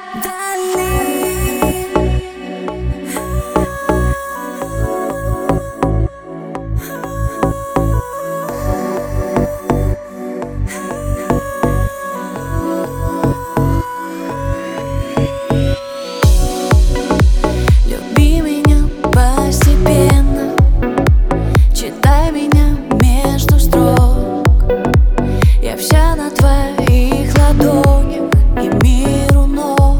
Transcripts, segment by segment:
Люби меня постепенно, читай меня между строк. Я вся на твоих ладонях и мир у ног.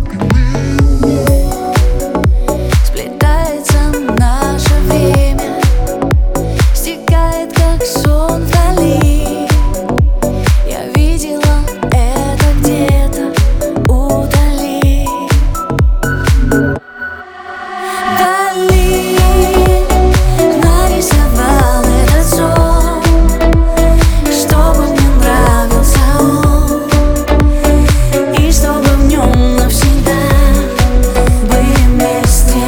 Сплетается наше время, стекает как сон вдали. Я видела это где-то удали. Вдали нарисовал этот сон, чтобы мне нравился он, и чтобы в нем навсегда были вместе.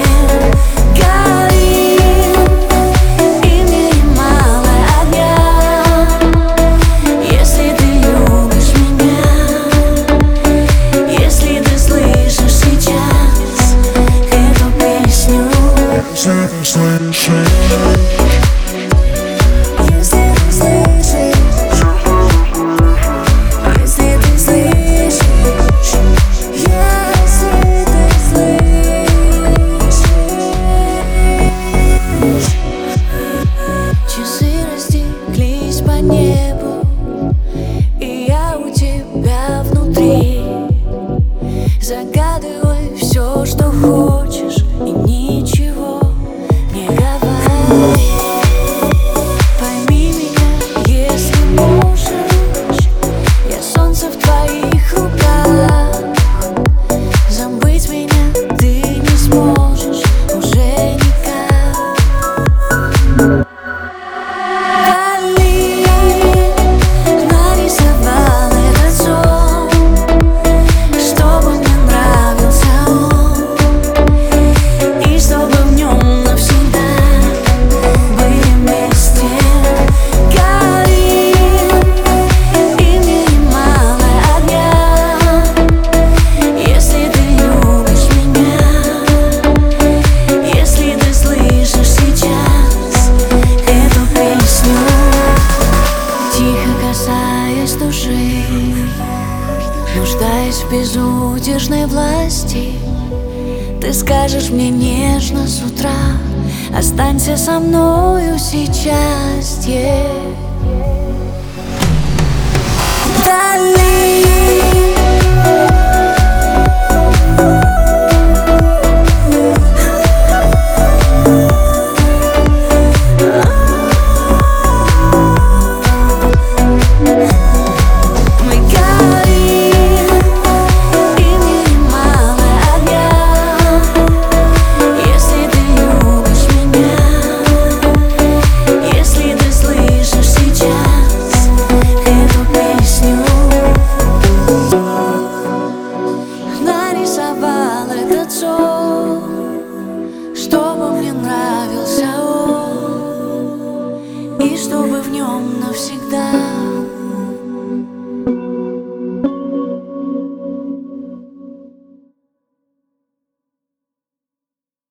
Горим, и мне мало огня. Если ты любишь меня, если ты слышишь сейчас эту песню, если ты слышишь, если ты слышишь, если ты слышишь, часы растеклись по небу, и я у тебя внутри. Загадывай все, что хочешь, и ничего не говори. Пойми меня, если можешь, я солнце в твоих руках. Забыть меня ты не сможешь уже никак. Вдали нарисовал этот сон, чтобы мне нравился он, и чтобы в нем навсегда были вместе. Горим, и мне мало огня. Если ты любишь меня, если ты слышишь сейчас эту песню, тихо касаясь души, нуждаясь в безудержной власти, ты скажешь мне нежно с утра: останься со мною сейчас. Вдали